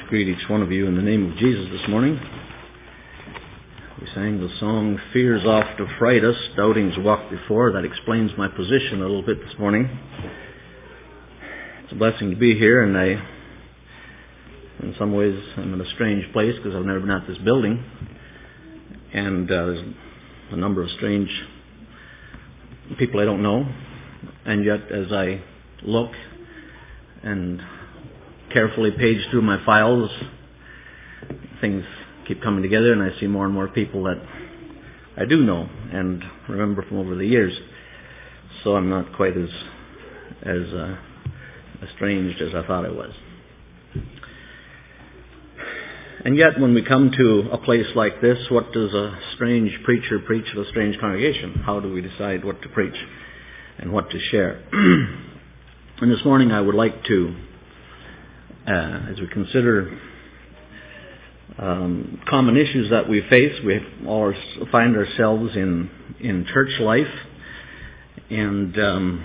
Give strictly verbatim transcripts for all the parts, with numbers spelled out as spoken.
greet each one of you in the name of Jesus this morning. We sang the song, "Fears oft affright us, doubtings walk before." That explains my position a little bit this morning. It's a blessing to be here, and I, in some ways, I'm in a strange place because I've never been at this building. And uh, there's a number of strange people I don't know. And yet, as I look and carefully page through my files, things keep coming together, and I see more and more people that I do know and remember from over the years. So I'm not quite as as uh, estranged as I thought I was. And yet, when we come to a place like this, what does a strange preacher preach to a strange congregation? How do we decide what to preach and what to share? And this morning I would like to, uh, as we consider um, common issues that we face, we all find ourselves in, in church life, and um,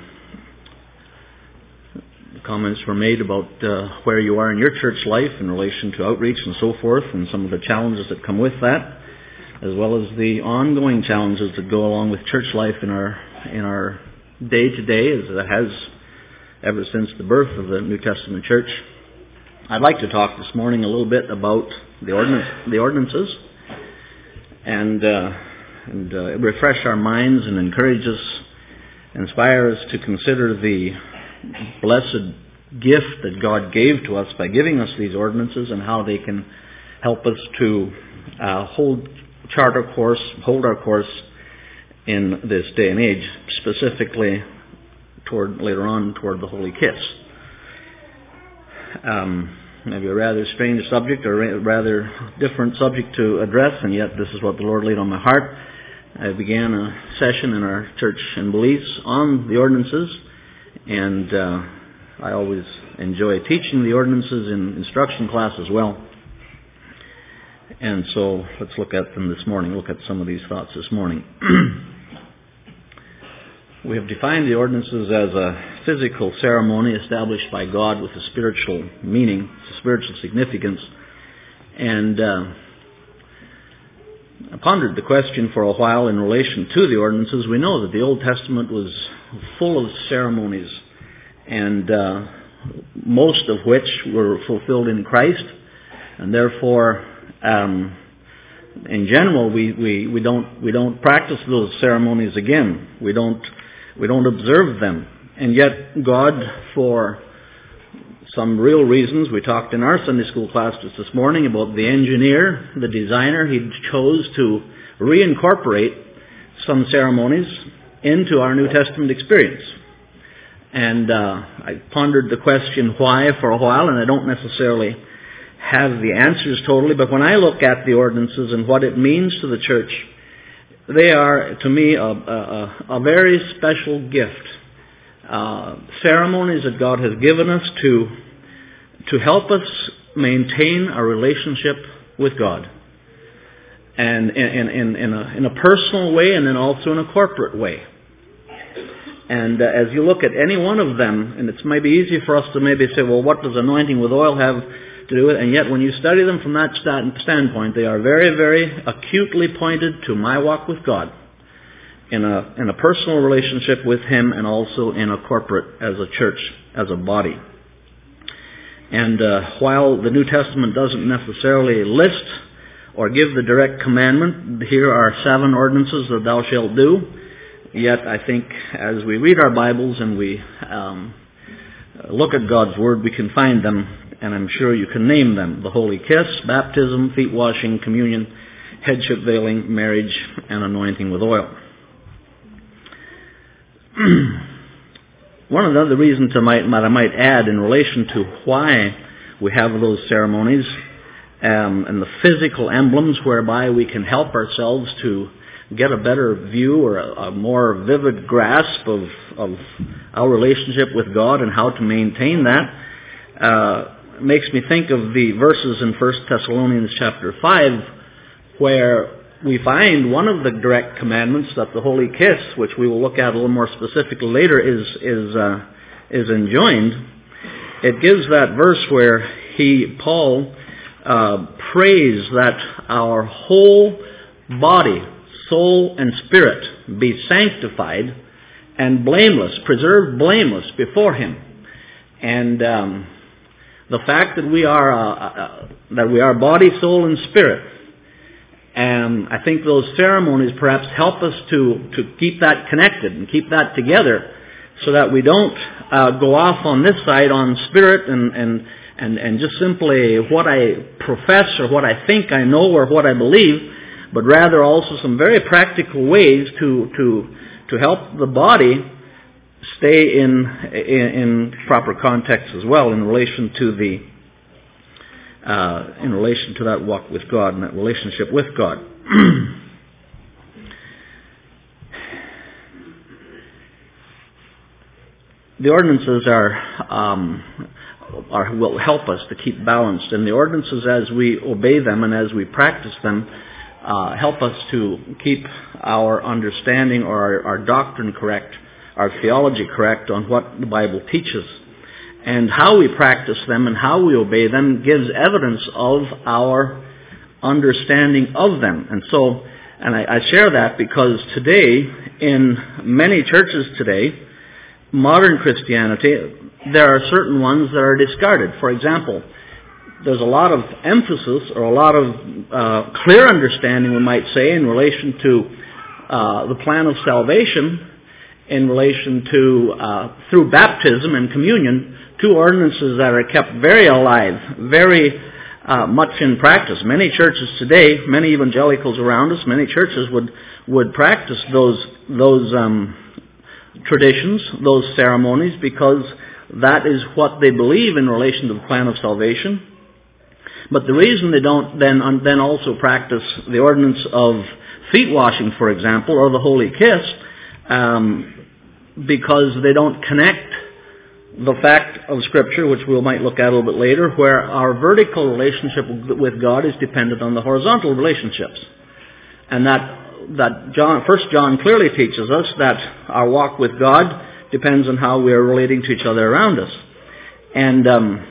comments were made about uh, where you are in your church life in relation to outreach and so forth, and some of the challenges that come with that, as well as the ongoing challenges that go along with church life in our in our day to day, as it has ever since the birth of the New Testament church. I'd like to talk this morning a little bit about the ordinance, the ordinances, and uh, and uh, refresh our minds and encourage us, inspire us to consider the blessed gift that God gave to us by giving us these ordinances, and how they can help us to uh, hold chart our course, hold our course in this day and age, specifically toward later on toward the Holy Kiss. Um, maybe a rather strange subject, or a rather different subject to address, and yet this is what the Lord laid on my heart. I began a session in our church in Belize on the ordinances, and uh, I always enjoy teaching the ordinances in instruction class as well. And so let's look at them this morning, look at some of these thoughts this morning. We have defined the ordinances as a physical ceremony established by God with a spiritual meaning, spiritual significance. And uh, I pondered the question for a while in relation to the ordinances. We know that the Old Testament was full of ceremonies, and uh, most of which were fulfilled in Christ, and therefore, um, in general, we, we, we don't we don't practice those ceremonies again. We don't we don't observe them, and yet God, for some real reasons, we talked in our Sunday school class just this morning about the engineer, the designer. He chose to reincorporate some ceremonies into our New Testament experience. And uh, I pondered the question why for a while, and I don't necessarily have the answers totally, but when I look at the ordinances and what it means to the church, they are, to me, a, a, a very special gift. Uh, ceremonies that God has given us to to help us maintain a relationship with God, and in, in, in, a, in a personal way, and then also in a corporate way. And uh, as you look at any one of them, and it's maybe easy for us to maybe say, well, what does anointing with oil have to do with it? And yet when you study them from that standpoint, they are very, very acutely pointed to my walk with God in a in a personal relationship with Him, and also in a corporate, as a church, as a body. And uh, while the New Testament doesn't necessarily list or give the direct commandment, here are seven ordinances that thou shalt do, yet I think as we read our Bibles and we um, look at God's Word, we can find them, and I'm sure you can name them: the Holy Kiss, baptism, feet washing, communion, headship veiling, marriage, and anointing with oil. One of the other reasons I might, that I might add in relation to why we have those ceremonies um, and the physical emblems whereby we can help ourselves to get a better view or a, a more vivid grasp of, of our relationship with God and how to maintain that, uh, makes me think of the verses in First Thessalonians chapter five, where we find one of the direct commandments, that the Holy Kiss, which we will look at a little more specifically later, is is uh, is enjoined. It gives that verse where he, Paul, uh, prays that our whole body, soul, and spirit be sanctified and blameless, preserved blameless before Him. And um, the fact that we are uh, uh, that we are body, soul, and spirit, and I think those ceremonies perhaps help us to to keep that connected and keep that together, so that we don't uh, go off on this side on spirit and and and and just simply what I profess or what I think I know or what I believe, but rather also some very practical ways to to to help the body stay in, in in proper context as well in relation to the uh, in relation to that walk with God and that relationship with God. The ordinances are um, are will help us to keep balanced, and the ordinances, as we obey them and as we practice them, uh, help us to keep our understanding or our, our doctrine correct, our theology correct on what the Bible teaches. And how we practice them and how we obey them gives evidence of our understanding of them. And so, and I, I share that because today, in many churches today, modern Christianity, there are certain ones that are discarded. For example, there's a lot of emphasis or a lot of uh, clear understanding, we might say, in relation to uh, the plan of salvation, in relation to, uh, through baptism and communion, two ordinances that are kept very alive, very uh, much in practice. Many churches today, many evangelicals around us, many churches would would practice those those um, traditions, those ceremonies, because that is what they believe in relation to the plan of salvation. But the reason they don't then then also practice the ordinance of feet washing, for example, or the holy kiss, um, because they don't connect the fact of Scripture, which we might look at a little bit later, where our vertical relationship with God is dependent on the horizontal relationships. And that that John, First John clearly teaches us that our walk with God depends on how we are relating to each other around us. And um,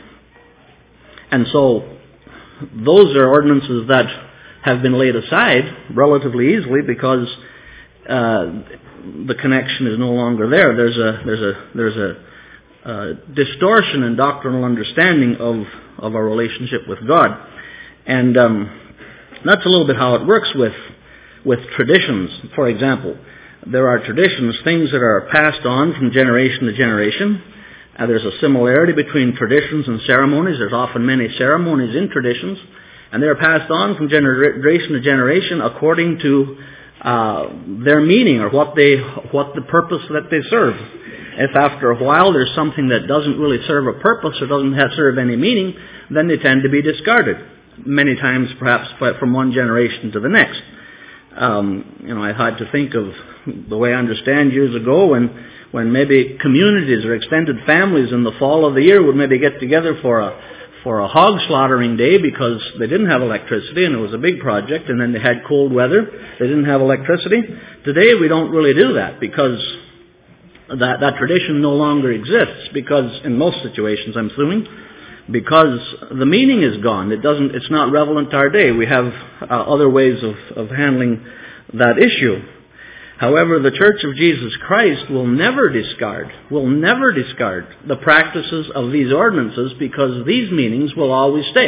and so those are ordinances that have been laid aside relatively easily because uh, the connection is no longer there. There's a there's a there's a Uh, distortion in doctrinal understanding of, of our relationship with God. And um, that's a little bit how it works with with traditions. For example, there are traditions, things that are passed on from generation to generation. Uh, there's a similarity between traditions and ceremonies. There's often many ceremonies in traditions, and they're passed on from generation to generation according to uh, their meaning or what they what the purpose that they serve. If after a while there's something that doesn't really serve a purpose or doesn't have serve any meaning, then they tend to be discarded. Many times, perhaps, from one generation to the next. Um, you know, I had to think of the way I understand years ago when, when maybe communities or extended families in the fall of the year would maybe get together for a for a hog slaughtering day because they didn't have electricity and it was a big project, and then they had cold weather. They didn't have electricity. Today we don't really do that because That, that tradition no longer exists because, in most situations, I'm assuming, because the meaning is gone. It doesn't. It's not relevant to our day. We have uh, other ways of, of handling that issue. However, the Church of Jesus Christ will never discard, will never discard the practices of these ordinances because these meanings will always stay.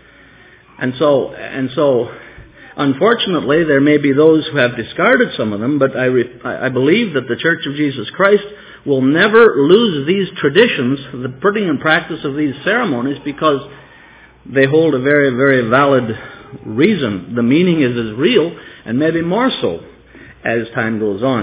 And so, and so. Unfortunately, there may be those who have discarded some of them, but I, re- I believe that the Church of Jesus Christ will never lose these traditions, the putting in practice of these ceremonies, because they hold a very, very valid reason. The meaning is as real, and maybe more so as time goes on.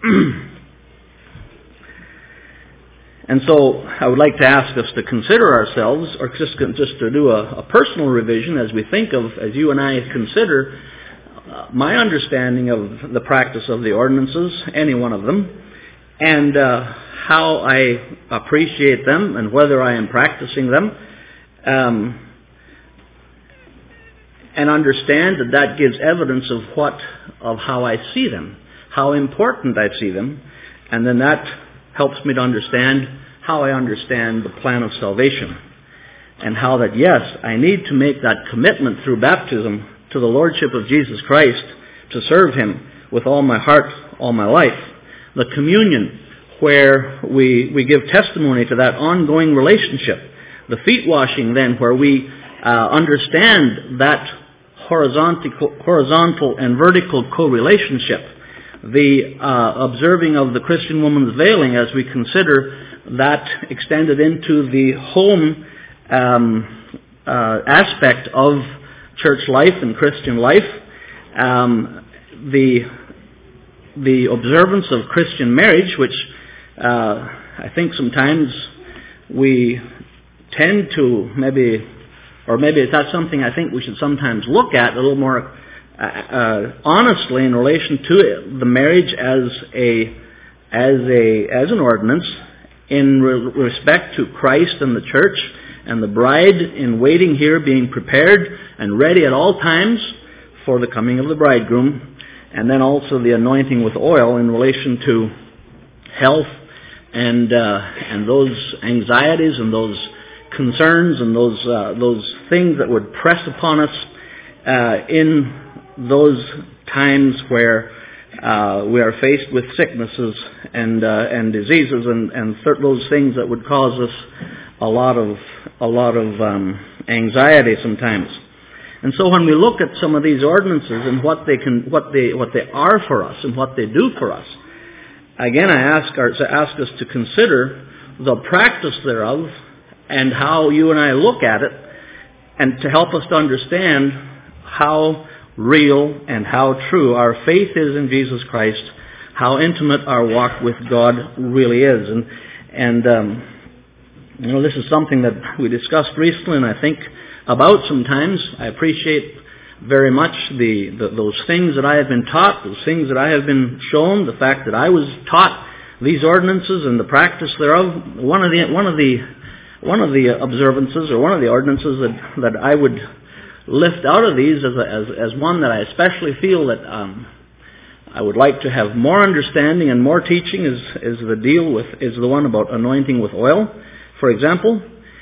And so I would like to ask us to consider ourselves, or just, just to do a, a personal revision as we think of, as you and I consider uh, my understanding of the practice of the ordinances, any one of them, and uh, how I appreciate them and whether I am practicing them, um, and understand that that gives evidence of what, of how I see them, how important I see them, and then that helps me to understand how I understand the plan of salvation. and how that, yes, I need to make that commitment through baptism to the Lordship of Jesus Christ, to serve Him with all my heart, all my life. The communion, where we, we give testimony to that ongoing relationship. The feet washing then, where we uh, understand that horizontal, horizontal and vertical co-relationship. The uh, observing of the Christian woman's veiling, as we consider that extended into the home um, uh, aspect of church life and Christian life. Um, the the observance of Christian marriage, which uh, I think sometimes we tend to maybe, or maybe that's something I think we should sometimes look at a little more uh, uh, honestly in relation to the marriage as a as a as an ordinance in re- respect to Christ and the church, and the bride in waiting here being prepared and ready at all times for the coming of the bridegroom, and then also the anointing with oil in relation to health and uh, and those anxieties and those concerns and those uh, those things that would press upon us uh, in those times where uh, we are faced with sicknesses and uh, and diseases and and th- those things that would cause us a lot of a lot of um, anxiety sometimes. And so when we look at some of these ordinances and what they can what they what they are for us and what they do for us, again I ask our, ask us to consider the practice thereof and how you and I look at it, and to help us to understand how real and how true our faith is in Jesus Christ, how intimate our walk with God really is. And and um, you know, this is something that we discussed recently, and I think about sometimes. I appreciate very much the, the those things that I have been taught, those things that I have been shown, the fact that I was taught these ordinances and the practice thereof. One of the one of the one of the observances or one of the ordinances that, that I would lift out of these as, a, as as one that I especially feel that um, I would like to have more understanding and more teaching is is the deal with is the one about anointing with oil. For example,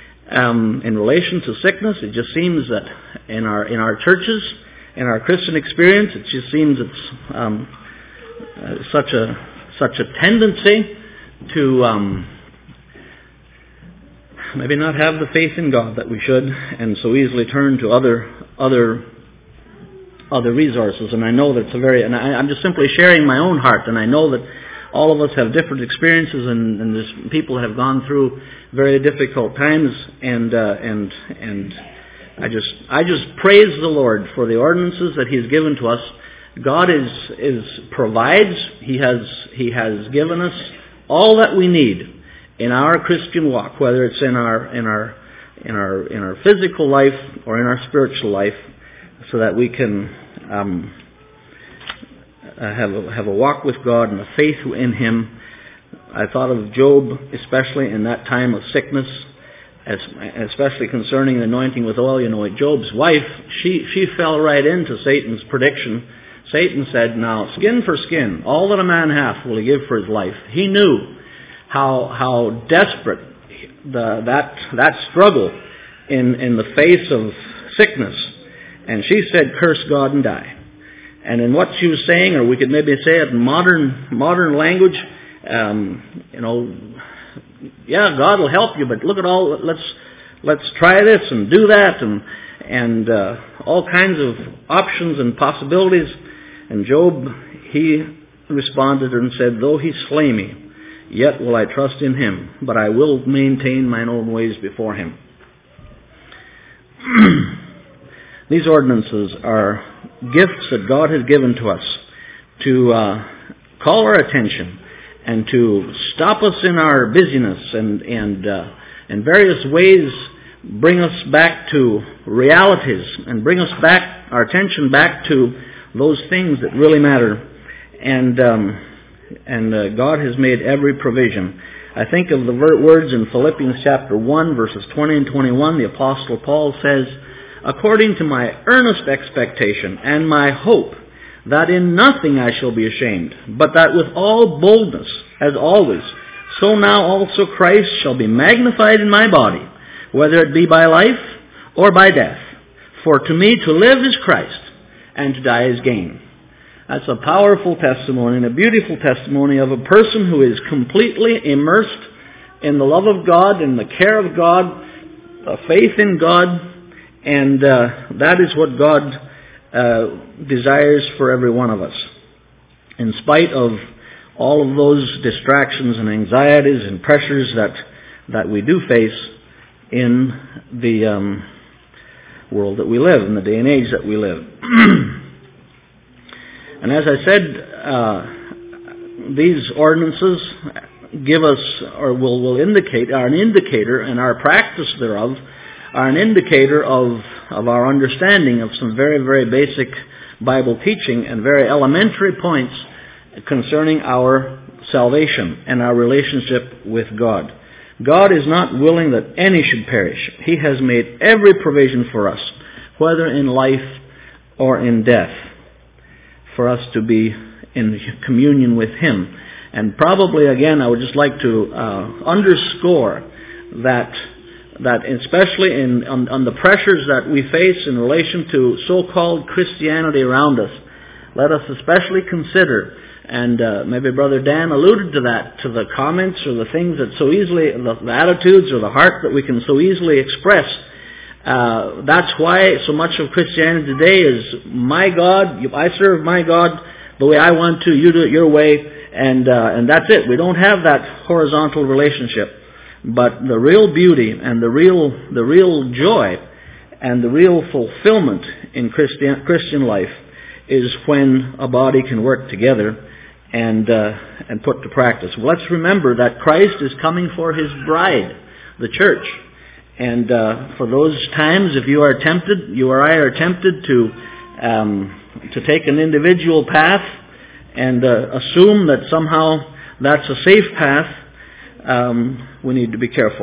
um, in relation to sickness, it just seems that in our in our churches, in our Christian experience, it just seems it's um, uh, such a such a tendency to um, maybe not have the faith in God that we should, and so easily turn to other other other resources. And I know that's a very, and I, I'm just simply sharing my own heart, and I know that all of us have different experiences, and, and there's people have gone through very difficult times, and uh, and and I just I just praise the Lord for the ordinances that He's given to us. God is is provides. He has He has given us all that we need in our Christian walk, whether it's in our in our in our in our physical life or in our spiritual life, so that we can um, have a, have a walk with God and a faith in Him. I thought of Job, especially in that time of sickness, as, especially concerning the anointing with oil. You know, Job's wife, she she fell right into Satan's prediction. Satan said, "Now, skin for skin, all that a man hath will he give for his life." He knew how how desperate the, that that struggle in in the face of sickness, and she said, "Curse God and die." And in what she was saying, or we could maybe say it in modern modern language, um, you know, yeah, God will help you, but look at all. Let's let's try this and do that, and and uh, all kinds of options and possibilities. And Job, he responded and said, "Though he slay me, yet will I trust in him, but I will maintain mine own ways before him." These ordinances are gifts that God has given to us to uh, call our attention and to stop us in our busyness and and uh, in various ways bring us back to realities and bring us back our attention back to those things that really matter. And um, and uh, God has made every provision. I think of the ver- words in Philippians chapter one, verses twenty and twenty-one. The Apostle Paul says, "According to my earnest expectation and my hope, that in nothing I shall be ashamed, but that with all boldness, as always, so now also Christ shall be magnified in my body, whether it be by life or by death. For to me to live is Christ, and to die is gain. That's a powerful testimony and a beautiful testimony of a person who is completely immersed in the love of God, in the care of God, a faith in God, and uh, that is what God uh, desires for every one of us. In spite of all of those distractions and anxieties and pressures that that we do face in the um, world that we live, in the day and age that we live. And as I said, uh, these ordinances give us, or will, will indicate, are an indicator, and our practice thereof are an indicator of, of our understanding of some very, very basic Bible teaching and very elementary points concerning our salvation and our relationship with God. God is not willing that any should perish. He has made every provision for us, whether in life or in death, for us to be in communion with Him. And probably, again, I would just like to uh, underscore that, that especially in on, on the pressures that we face in relation to so-called Christianity around us, let us especially consider, and uh, maybe Brother Dan alluded to that, to the comments or the things that so easily, the, the attitudes or the heart that we can so easily express. Uh, that's why so much of Christianity today is, my God, you, I serve my God the way I want to, you do it your way, and uh, and that's it. We don't have that horizontal relationship. But the real beauty and the real the real joy and the real fulfillment in Christian Christian life is when a body can work together and uh, and put to practice. Well, let's remember that Christ is coming for His bride, the church. And uh, for those times, if you are tempted, you or I are tempted to um, to take an individual path and uh, assume that somehow that's a safe path, um, we need to be careful.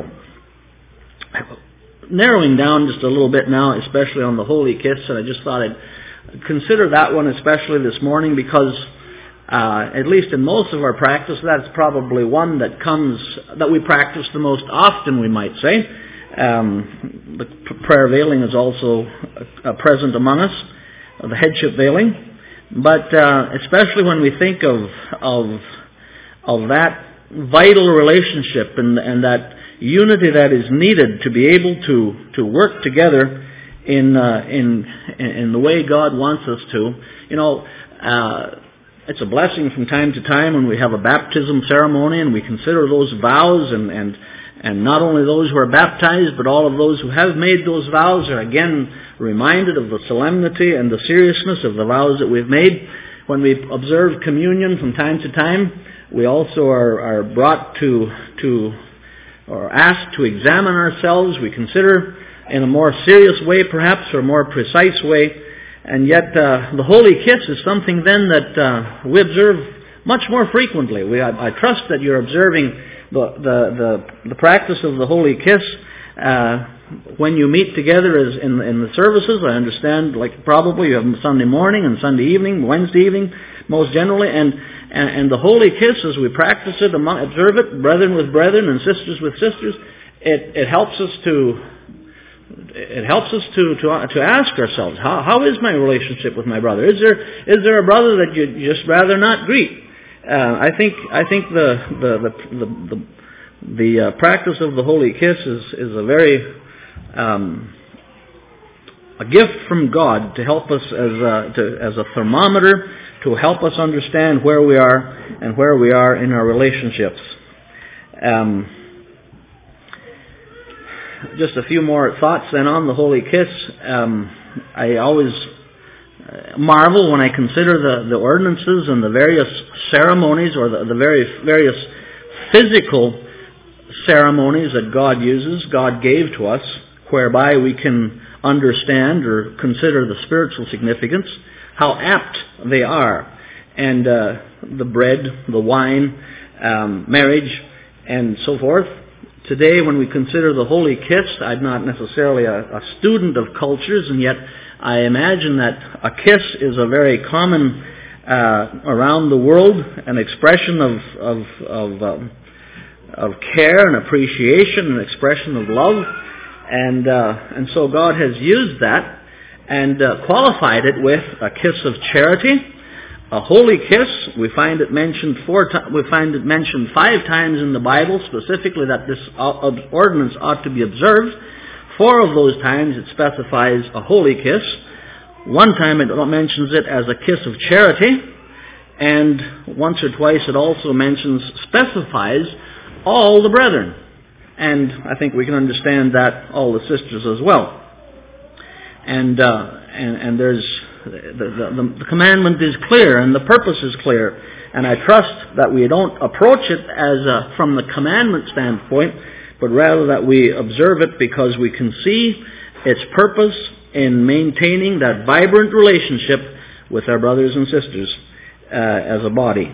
Narrowing down just a little bit now, especially on the Holy Kiss, and I just thought I'd consider that one especially this morning because uh, at least in most of our practice, that's probably one that comes, that we practice the most often, we might say. Um, the prayer veiling is also uh, present among us, uh, the headship veiling. But uh, especially when we think of of of that vital relationship and, and that unity that is needed to be able to, to work together in uh, in in the way God wants us to, you know, uh, it's a blessing from time to time when we have a baptism ceremony and we consider those vows and and. And not only those who are baptized, but all of those who have made those vows are again reminded of the solemnity and the seriousness of the vows that we've made. When we observe communion from time to time, we also are, are brought to, to, or asked to examine ourselves. We consider in a more serious way, perhaps, or a more precise way. And yet, uh, the Holy Kiss is something then that uh, we observe much more frequently. We, I, I trust that you're observing The, the the the practice of the Holy Kiss uh, when you meet together as in in the services. I understand, like probably you have Sunday morning and Sunday evening, Wednesday evening, most generally, and and, and the Holy Kiss as we practice it, among, observe it, brethren with brethren and sisters with sisters. It it helps us to it helps us to to to ask ourselves, how how is my relationship with my brother? Is there is there a brother that you'd just rather not greet? Uh, I think I think the the the the, the, the uh, practice of the Holy Kiss is is a very um, a gift from God to help us as a, to, as a thermometer to help us understand where we are and where we are in our relationships. Um, just a few more thoughts then on the Holy Kiss. Um, I always marvel when I consider the, the ordinances and the various ceremonies or the, the very various physical ceremonies that God uses, God gave to us, whereby we can understand or consider the spiritual significance, how apt they are. And uh, the bread, the wine, um, marriage, and so forth. Today, when we consider the Holy Kiss, I'm not necessarily a, a student of cultures, and yet I imagine that a kiss is a very common uh, around the world, an expression of of of, um, of care and appreciation, an expression of love. And uh, and so God has used that and uh, qualified it with a kiss of charity, a holy kiss. We find it mentioned four. To- we find it mentioned five times in the Bible specifically that this ordinance ought to be observed. Four of those times it specifies a holy kiss. One time it mentions it as a kiss of charity, and once or twice it also mentions, specifies all the brethren. And I think we can understand that all the sisters as well. And uh, and, and there's the, the, the commandment is clear and the purpose is clear. And I trust that we don't approach it as a, from the commandment standpoint, but rather that we observe it because we can see its purpose in maintaining that vibrant relationship with our brothers and sisters uh, as a body.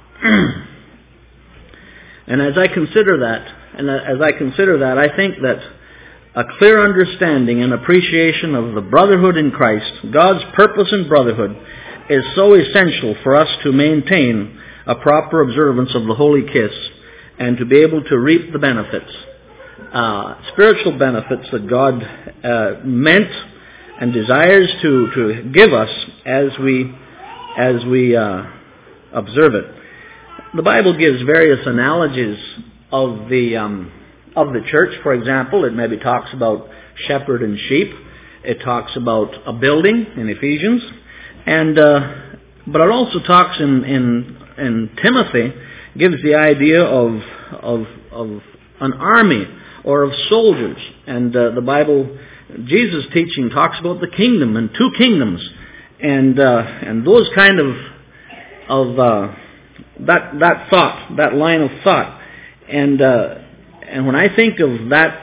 And as I consider that, and as I consider that, I think that a clear understanding and appreciation of the brotherhood in Christ, God's purpose in brotherhood, is so essential for us to maintain a proper observance of the holy kiss and to be able to reap the benefits, uh, spiritual benefits that God uh, meant and desires to, to give us as we as we uh, observe it. The Bible gives various analogies of the um, of the church. For example, it maybe talks about shepherd and sheep. It talks about a building in Ephesians, and uh, but it also talks in in, in Timothy, gives the idea of of of an army or of soldiers. And uh, the Bible, Jesus' teaching talks about the kingdom and two kingdoms, and uh, and those kind of of uh, that that thought, that line of thought. And uh, and when I think of that,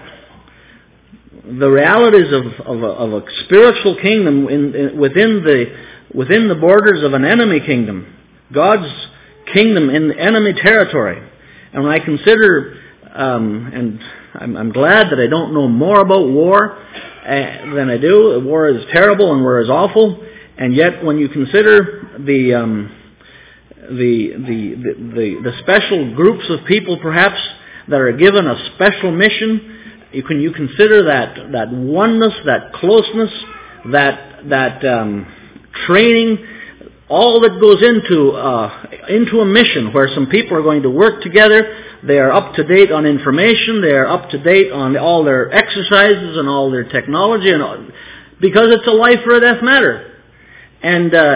the realities of of a, of a spiritual kingdom in, in, within the within the borders of an enemy kingdom, God's kingdom in enemy territory, and when I consider, um, and I'm, I'm glad that I don't know more about war uh, than I do. War is terrible and war is awful, and yet when you consider the um, The, the the the special groups of people perhaps that are given a special mission, you can you consider that that oneness, that closeness, that that um, training, all that goes into uh, into a mission where some people are going to work together. They are up to date on information. They are up to date on all their exercises and all their technology, and all, because it's a life or a death matter. And uh,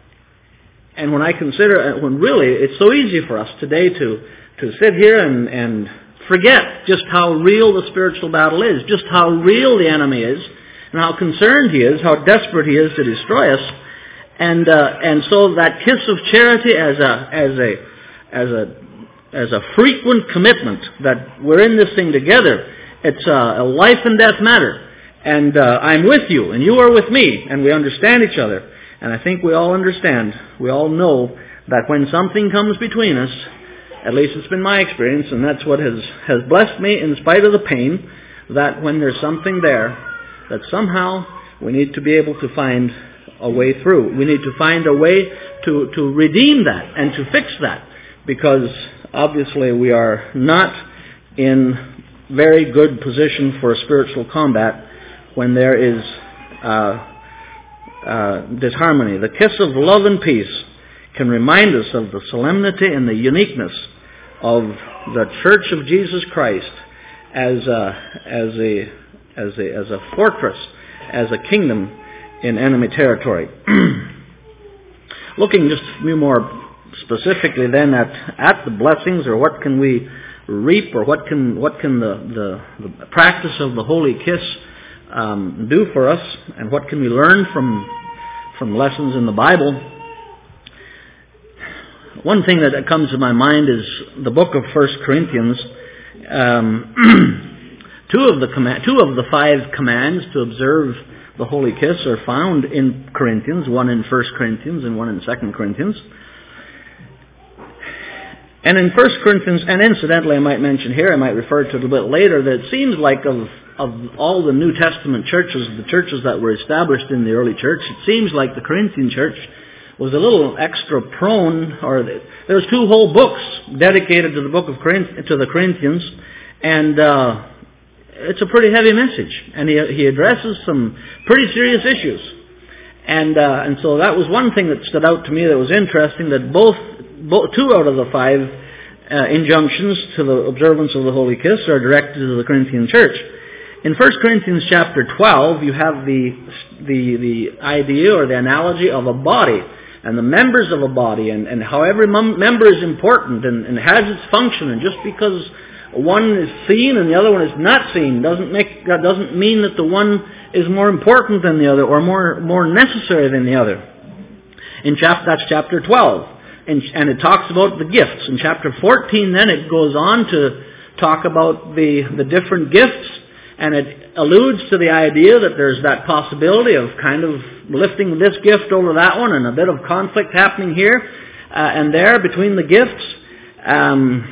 And when I consider, when really it's so easy for us today to, to sit here and, and forget just how real the spiritual battle is, just how real the enemy is, and how concerned he is, how desperate he is to destroy us. And uh, and so that kiss of charity as a as a as a as a frequent commitment that we're in this thing together. It's a, a life and death matter, and uh, I'm with you, and you are with me, and we understand each other. And I think we all understand, we all know that when something comes between us, at least it's been my experience, and that's what has, has blessed me in spite of the pain, that when there's something there, that somehow we need to be able to find a way through. We need to find a way to, to redeem that and to fix that, because obviously we are not in very good position for spiritual combat when there is uh, Uh, disharmony. The kiss of love and peace can remind us of the solemnity and the uniqueness of the Church of Jesus Christ as a, as a, as a, as a fortress, as a kingdom in enemy territory. Looking just a few more specifically then at, at the blessings, or what can we reap, or what can what can the, the, the practice of the holy kiss Um, do for us, and what can we learn from from lessons in the Bible. One thing that comes to my mind is the book of First Corinthians. Um, two of the command, two of the five commands to observe the holy kiss are found in Corinthians. One in First Corinthians and one in Second Corinthians. And in First Corinthians, and incidentally, I might mention here, I might refer to it a little bit later, that it seems like of of all the New Testament churches, the churches that were established in the early church, it seems like the Corinthian church was a little extra prone, or there was two whole books dedicated to the book of Corinth, to the Corinthians, and uh, it's a pretty heavy message, and he he addresses some pretty serious issues. And uh, and so that was one thing that stood out to me that was interesting, that both, both two out of the five uh, injunctions to the observance of the Holy Kiss are directed to the Corinthian church. In First Corinthians chapter twelve, you have the the the idea or the analogy of a body and the members of a body, and, and how every mem- member is important and, and has its function. And just because one is seen and the other one is not seen doesn't make that doesn't mean that the one is more important than the other or more more necessary than the other. In chapter that's chapter twelve, and, and it talks about the gifts. In chapter fourteen, then it goes on to talk about the the different gifts. And it alludes to the idea that there's that possibility of kind of lifting this gift over that one, and a bit of conflict happening here uh, and there between the gifts. Um,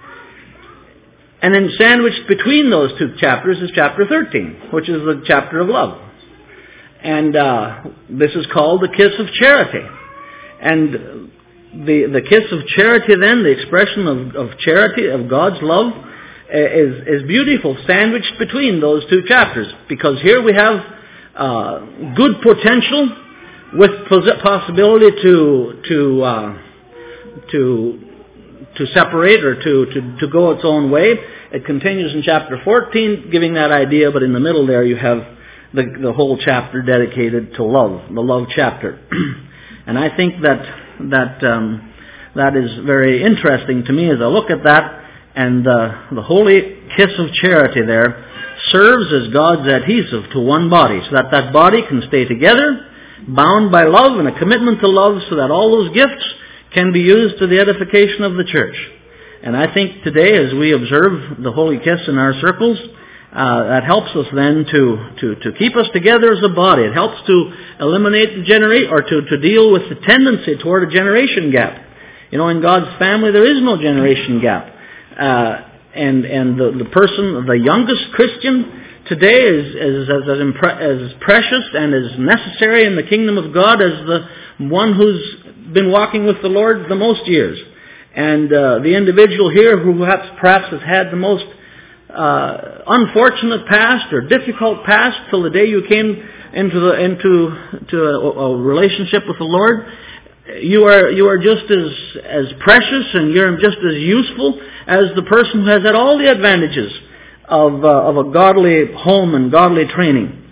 and then sandwiched between those two chapters is chapter thirteen, which is the chapter of love. And uh, this is called the kiss of charity. And the the kiss of charity then, the expression of, of charity, of God's love, is is beautiful, sandwiched between those two chapters, because here we have uh, good potential with possibility to to uh, to to separate or to, to, to go its own way. It continues in chapter fourteen, giving that idea, but in the middle there you have the the whole chapter dedicated to love, the love chapter. And I think that that um, that is very interesting to me as I look at that. And uh, the holy kiss of charity there serves as God's adhesive to one body, so that that body can stay together, bound by love and a commitment to love, so that all those gifts can be used to the edification of the church. And I think today, as we observe the holy kiss in our circles, uh, that helps us then to, to, to keep us together as a body. It helps to eliminate the generate or to, to deal with the tendency toward a generation gap. You know, in God's family there is no generation gap. Uh, and and the, the person, the youngest Christian today is, is as, as, impre- as precious and as necessary in the kingdom of God as the one who's been walking with the Lord the most years. And uh, the individual here who perhaps, perhaps has had the most uh, unfortunate past or difficult past till the day you came into the into to a, a relationship with the Lord, you are you are just as as precious and you're just as useful as the person who has had all the advantages of uh, of a godly home and godly training.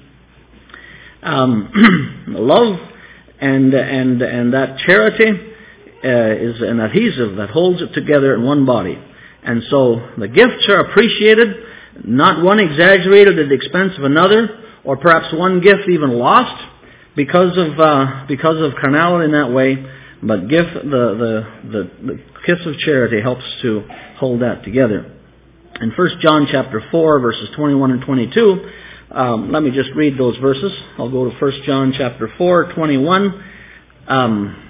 Um, love and and and that charity uh, is an adhesive that holds it together in one body. And so the gifts are appreciated, not one exaggerated at the expense of another, or perhaps one gift even lost because of uh, because of carnality in that way. But gift the, the the the kiss of charity helps to hold that together. In First John chapter four, verses twenty-one and twenty-two, um, let me just read those verses. I'll go to First John chapter four, twenty-one. Um,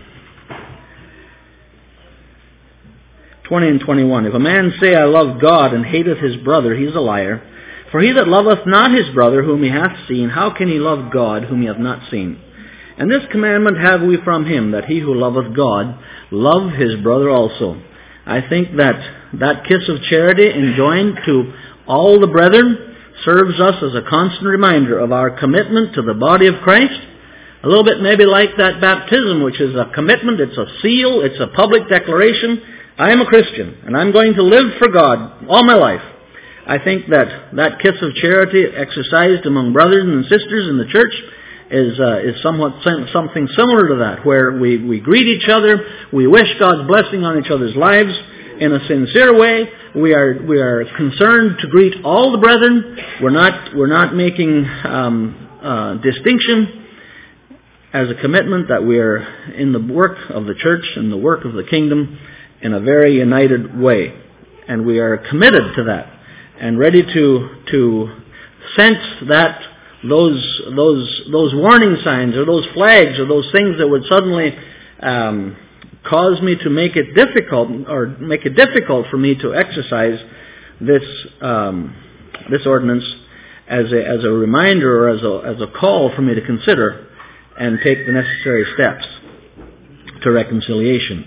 twenty and twenty-one. If a man say, I love God, and hateth his brother, he is a liar. For he that loveth not his brother whom he hath seen, how can he love God whom he hath not seen? And this commandment have we from him, that he who loveth God love his brother also. I think that that kiss of charity enjoined to all the brethren serves us as a constant reminder of our commitment to the body of Christ. A little bit maybe like that baptism, which is a commitment, it's a seal, it's a public declaration. I am a Christian, and I'm going to live for God all my life. I think that that kiss of charity exercised among brothers and sisters in the church is uh, is somewhat something similar to that, where we, we greet each other, we wish God's blessing on each other's lives in a sincere way. We are we are concerned to greet all the brethren. We're not we're not making um, uh, distinction, as a commitment that we are in the work of the church and the work of the kingdom in a very united way, and we are committed to that and ready to to sense that. Those those those warning signs or those flags or those things that would suddenly um, cause me to make it difficult or make it difficult for me to exercise this um, this ordinance as a as a reminder or as a as a call for me to consider and take the necessary steps to reconciliation.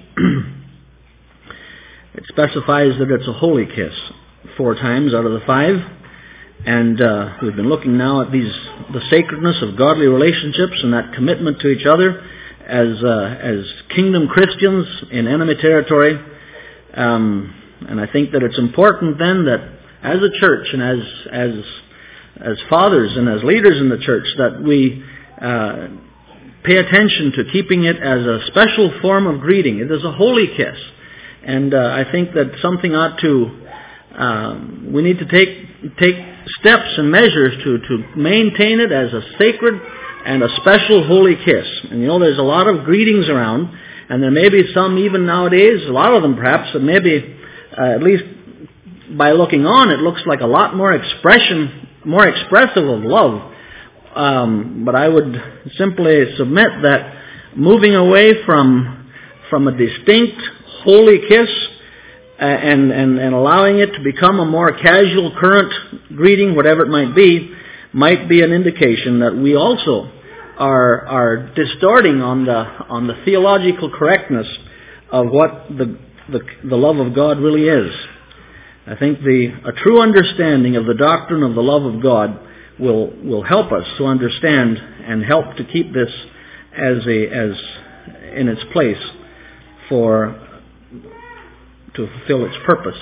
It specifies that it's a holy kiss four times out of the five. And uh, we've been looking now at these the sacredness of godly relationships and that commitment to each other as uh, as kingdom Christians in enemy territory. Um, and I think that it's important then that as a church and as as as fathers and as leaders in the church that we uh, pay attention to keeping it as a special form of greeting. It is a holy kiss. And uh, I think that something ought to, um, we need to take take steps and measures to, to maintain it as a sacred and a special holy kiss. And you know, there's a lot of greetings around, and there may be some even nowadays, a lot of them perhaps, that maybe, uh, at least by looking on, it looks like a lot more expression, more expressive of love. Um, but I would simply submit that moving away from from a distinct holy kiss uh, and, and, and allowing it to become a more casual current greeting, whatever it might be, might be an indication that we also are are distorting on the on the theological correctness of what the the, the love of God really is. I think the a true understanding of the doctrine of the love of God will will help us to understand and help to keep this as a as in its place for to fulfill its purpose.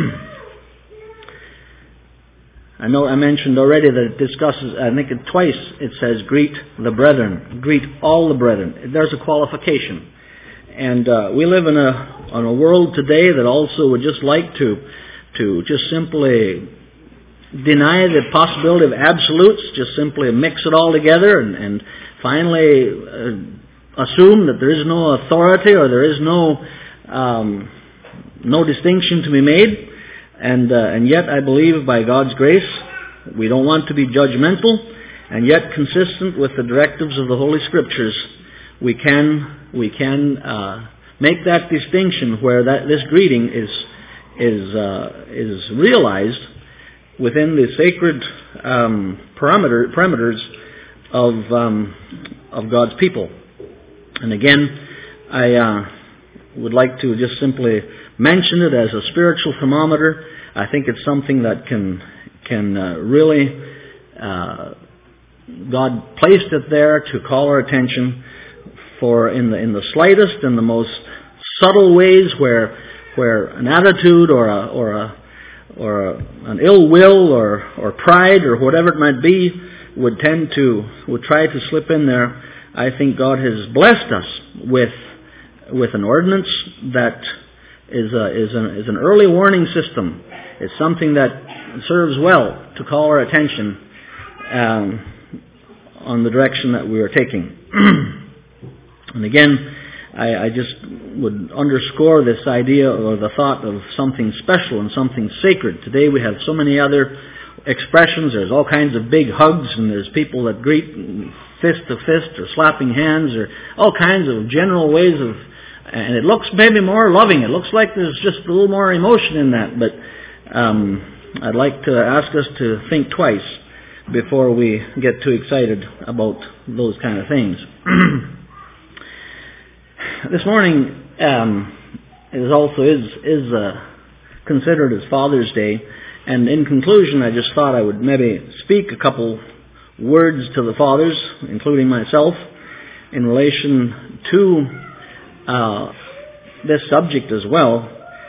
I know I mentioned already that it discusses, I think it twice it says, greet the brethren, greet all the brethren. There's a qualification. And uh, we live in a on a world today that also would just like to to just simply deny the possibility of absolutes, just simply mix it all together and, and finally uh, assume that there is no authority or there is no um, no distinction to be made. And uh, and yet I believe by God's grace we don't want to be judgmental, and yet consistent with the directives of the Holy Scriptures we can we can uh, make that distinction where that this greeting is is uh, is realized within the sacred um, parameter parameters of um, of God's people. And again, I uh, would like to just simply mention it as a spiritual thermometer. I think it's something that can can uh, really uh, God placed it there to call our attention for in the in the slightest and the most subtle ways where where an attitude or a or a or a, an ill will or or pride or whatever it might be would tend to would try to slip in there. I think God has blessed us with with an ordinance that is a, is an is an early warning system. It's something that serves well to call our attention um, on the direction that we are taking. And again, I, I just would underscore this idea or the thought of something special and something sacred. Today we have so many other expressions. There's all kinds of big hugs, and there's people that greet fist to fist or slapping hands or all kinds of general ways of, and it looks maybe more loving. It looks like there's just a little more emotion in that, but um, I'd like to ask us to think twice before we get too excited about those kind of things. This morning um, is also is is uh, considered as Father's Day, and in conclusion, I just thought I would maybe speak a couple words to the fathers, including myself, in relation to uh, this subject as well.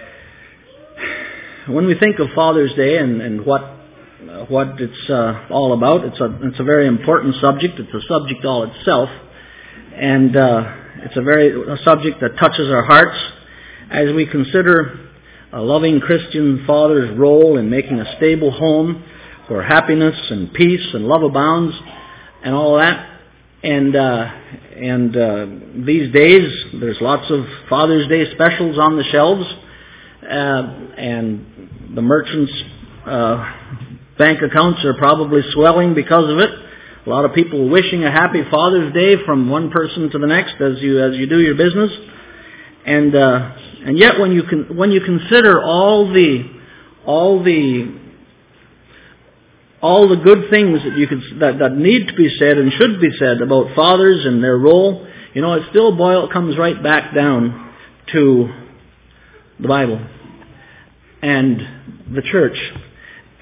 When we think of Father's Day and, and what uh, what it's uh, all about, it's a it's a very important subject. It's a subject all itself, and uh, it's a very a subject that touches our hearts as we consider a loving Christian father's role in making a stable home where happiness and peace and love abounds and all that. And uh, and uh, these days there's lots of Father's Day specials on the shelves, uh, and the merchants' uh, bank accounts are probably swelling because of it. A lot of people wishing a happy Father's Day from one person to the next as you as you do your business, and uh, and yet when you can when you consider all the all the all the good things that you could that, that need to be said and should be said about fathers and their role, you know, it still boil comes right back down to the Bible and the church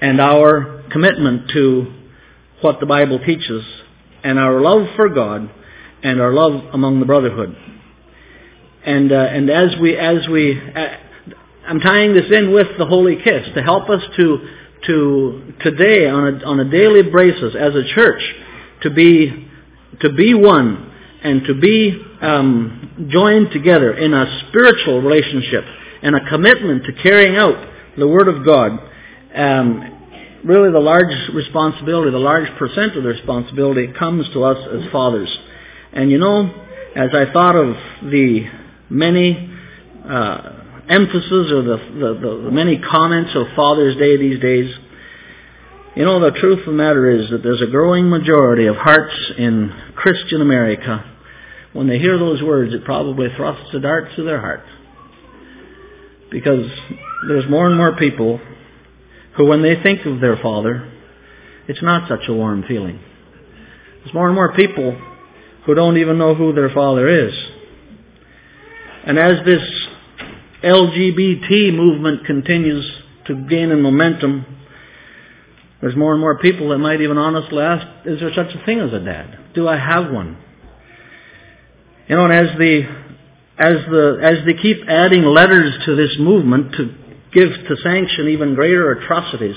and our commitment to what the Bible teaches, and our love for God, and our love among the brotherhood. And uh, and as we as we, uh, I'm tying this in with the Holy Kiss to help us to to today on a on a daily basis as a church to be to be one and to be um, joined together in a spiritual relationship and a commitment to carrying out the Word of God. Um, really, the large responsibility, the large percent of the responsibility comes to us as fathers. And you know, as I thought of the many uh, emphasis or the, the, the many comments of Father's Day these days, you know, the truth of the matter is that there's a growing majority of hearts in Christian America. When they hear those words, it probably thrusts a dart through their heart. Because there's more and more people who, when they think of their father, it's not such a warm feeling. There's more and more people who don't even know who their father is. And as this L G B T movement continues to gain in momentum, there's more and more people that might even honestly ask, is there such a thing as a dad? Do I have one? You know, and as the as the as they keep adding letters to this movement to give to sanction even greater atrocities,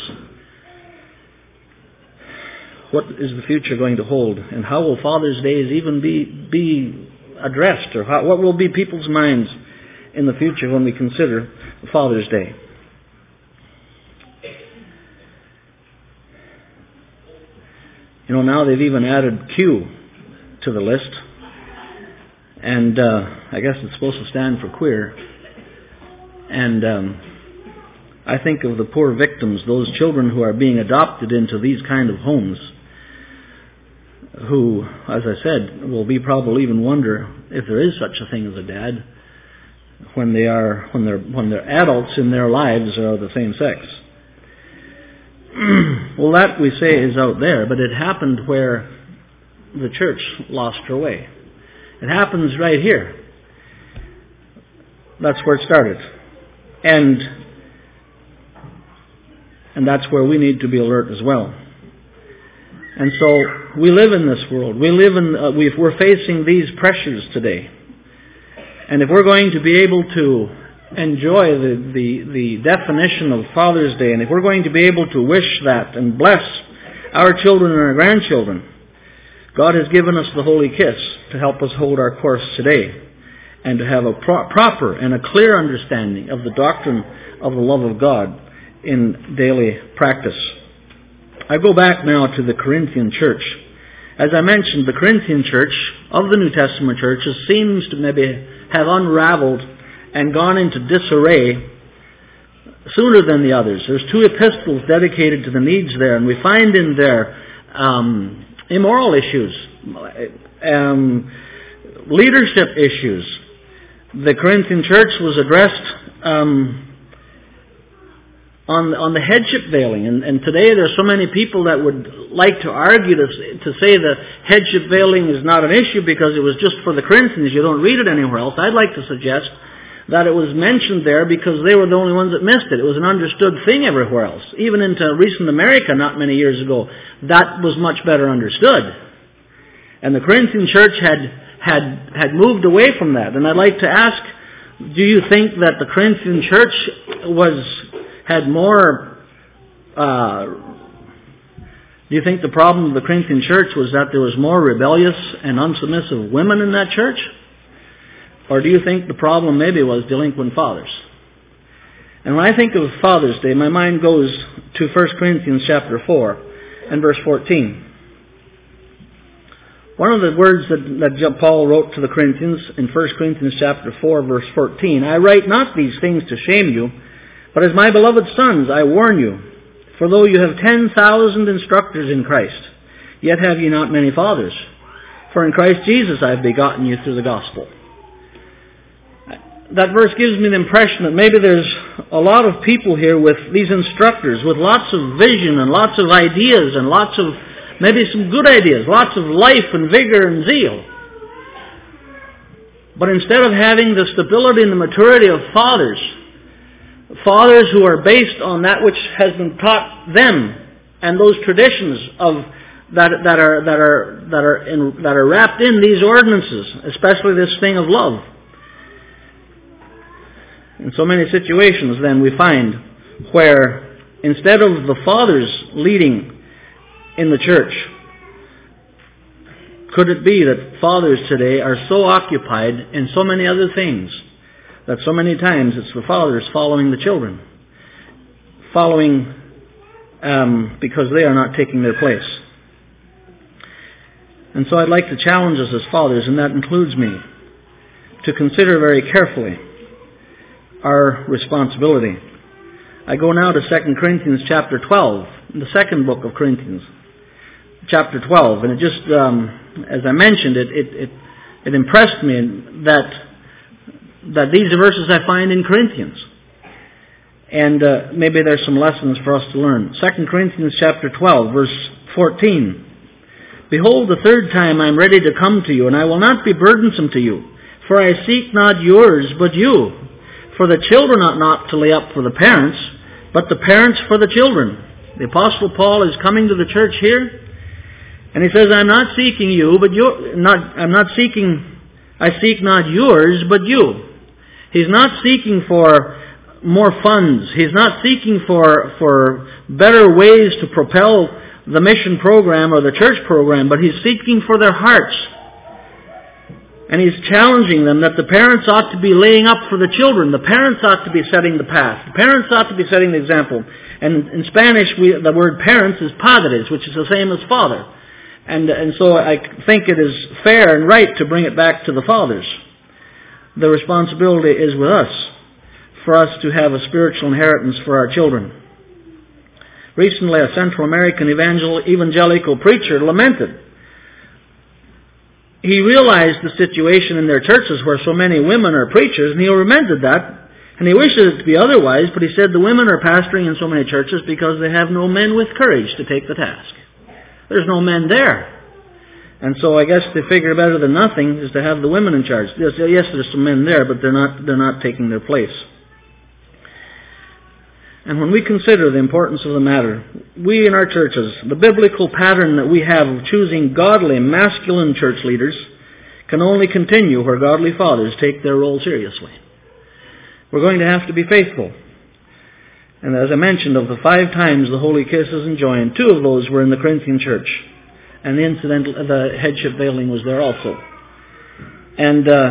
what is the future going to hold? And how will Father's Days even be be addressed? Or how, what will be people's minds in the future when we consider Father's Day? You know, now they've even added Q to the list. And uh, I guess it's supposed to stand for queer. And um, I think of the poor victims, those children who are being adopted into these kind of homes, who, as I said, will be probably even wonder if there is such a thing as a dad when they are when they're when they're adults in their lives are of the same sex. Well, that we say is out there, but it happened where the church lost her way. It happens right here. That's where it started. And and that's where we need to be alert as well. And so we live in this world. We live in uh, we've, we're facing these pressures today. And if we're going to be able to enjoy the, the, the definition of Father's Day, and if we're going to be able to wish that and bless our children and our grandchildren, God has given us the Holy Kiss to help us hold our course today and to have a pro- proper and a clear understanding of the doctrine of the love of God in daily practice. I go back now to the Corinthian church. As I mentioned, the Corinthian church of the New Testament churches seems to maybe have unraveled and gone into disarray sooner than the others. There's two epistles dedicated to the needs there, and we find in there um, immoral issues, um, leadership issues. The Corinthian church was addressed um, on on the headship veiling, and, and today there's so many people that would like to argue to, to say the headship veiling is not an issue because it was just for the Corinthians. You don't read it anywhere else. I'd like to suggest that it was mentioned there because they were the only ones that missed it. It was an understood thing everywhere else. Even into recent America not many years ago, that was much better understood. And the Corinthian church had had had moved away from that. And I'd like to ask, do you think that the Corinthian church was had more uh, do you think the problem of the Corinthian church was that there was more rebellious and unsubmissive women in that church? Or do you think the problem maybe was delinquent fathers? And when I think of Father's Day, my mind goes to First Corinthians chapter four and verse fourteen. One of the words that, that Paul wrote to the Corinthians in First Corinthians chapter four, verse fourteen, I write not these things to shame you, but as my beloved sons, I warn you, for though you have ten thousand instructors in Christ, yet have ye not many fathers. For in Christ Jesus I have begotten you through the gospel. That verse gives me the impression that maybe there's a lot of people here with these instructors, with lots of vision and lots of ideas and lots of, maybe some good ideas, lots of life and vigor and zeal. But instead of having the stability and the maturity of fathers, fathers who are based on that which has been taught them, and those traditions of that that are that are that are in, that are wrapped in these ordinances, especially this thing of love. In so many situations, then, we find where instead of the fathers leading in the church, could it be that fathers today are so occupied in so many other things that so many times it's the fathers following the children, following um, because they are not taking their place. And so I'd like to challenge us as fathers, and that includes me, to consider very carefully our responsibility. I go now to Second Corinthians chapter twelve, the second book of Corinthians, chapter twelve, and it just, um, as I mentioned, it, it, it, it impressed me that that these are verses I find in Corinthians. And uh, maybe there's some lessons for us to learn. Second Corinthians chapter twelve, verse fourteen. Behold, the third time I am ready to come to you, and I will not be burdensome to you. For I seek not yours, but you. For the children ought not to lay up for the parents, but the parents for the children. The Apostle Paul is coming to the church here, and he says, I'm not seeking you, but you not I'm not seeking I seek not yours, but you. He's not seeking for more funds. He's not seeking for for better ways to propel the mission program or the church program, but he's seeking for their hearts. And he's challenging them that the parents ought to be laying up for the children. The parents ought to be setting the path. The parents ought to be setting the example. And in Spanish, we, the word parents is padres, which is the same as father. And, and so I think it is fair and right to bring it back to the fathers. The responsibility is with us, for us to have a spiritual inheritance for our children. Recently, a Central American evangel- evangelical preacher lamented. He realized the situation in their churches where so many women are preachers, and he lamented that, and he wishes it to be otherwise, but he said the women are pastoring in so many churches because they have no men with courage to take the task. There's no men there. And so I guess they figure better than nothing is to have the women in charge. Yes, yes, there's some men there, but they're not, they're not taking their place. And when we consider the importance of the matter, we in our churches, the biblical pattern that we have of choosing godly, masculine church leaders can only continue where godly fathers take their role seriously. We're going to have to be faithful. And as I mentioned, of the five times the holy kiss is enjoined, two of those were in the Corinthian church. And the incident, the headship veiling was there also. And uh,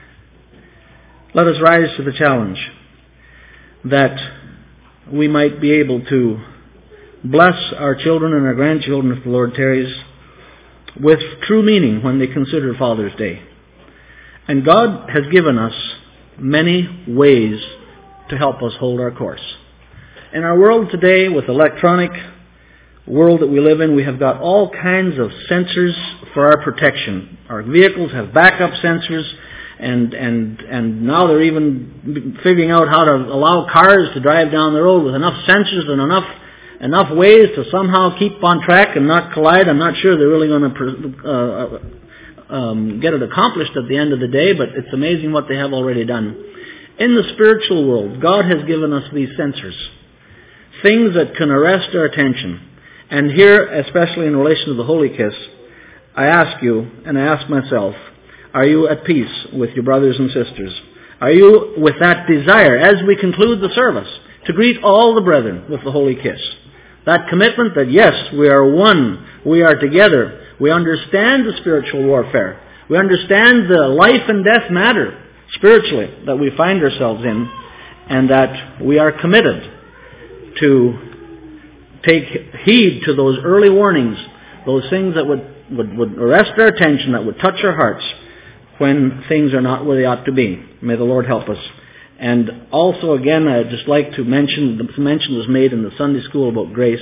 let us rise to the challenge that we might be able to bless our children and our grandchildren, if the Lord tarries, with true meaning when they consider Father's Day. And God has given us many ways to help us hold our course. In our world today, with the electronic world that we live in, we have got all kinds of sensors for our protection. Our vehicles have backup sensors, and and and now they're even figuring out how to allow cars to drive down the road with enough sensors and enough enough ways to somehow keep on track and not collide. I'm not sure they're really going to uh, um, get it accomplished at the end of the day, but it's amazing what they have already done. In the spiritual world, God has given us these sensors, things that can arrest our attention. And here, especially in relation to the Holy Kiss, I ask you, and I ask myself, are you at peace with your brothers and sisters? Are you with that desire, as we conclude the service, to greet all the brethren with the Holy Kiss? That commitment that, yes, we are one, we are together, we understand the spiritual warfare, we understand the life and death matter, spiritually, that we find ourselves in, and that we are committed to take heed to those early warnings, those things that would, would, would arrest our attention, that would touch our hearts when things are not where they ought to be. May the Lord help us. And also, again, I'd just like to mention, the mention was made in the Sunday school about grace.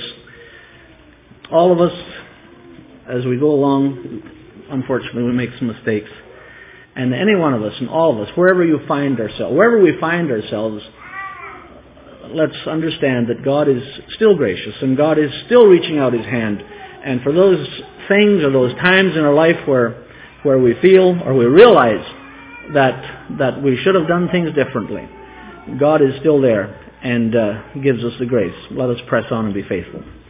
All of us, as we go along, unfortunately, we make some mistakes. And any one of us, and all of us, wherever you find ourselves, wherever we find ourselves, let's understand that God is still gracious, and God is still reaching out His hand. And for those things or those times in our life where where we feel or we realize that that we should have done things differently, God is still there, and uh, gives us the grace. Let us press on and be faithful.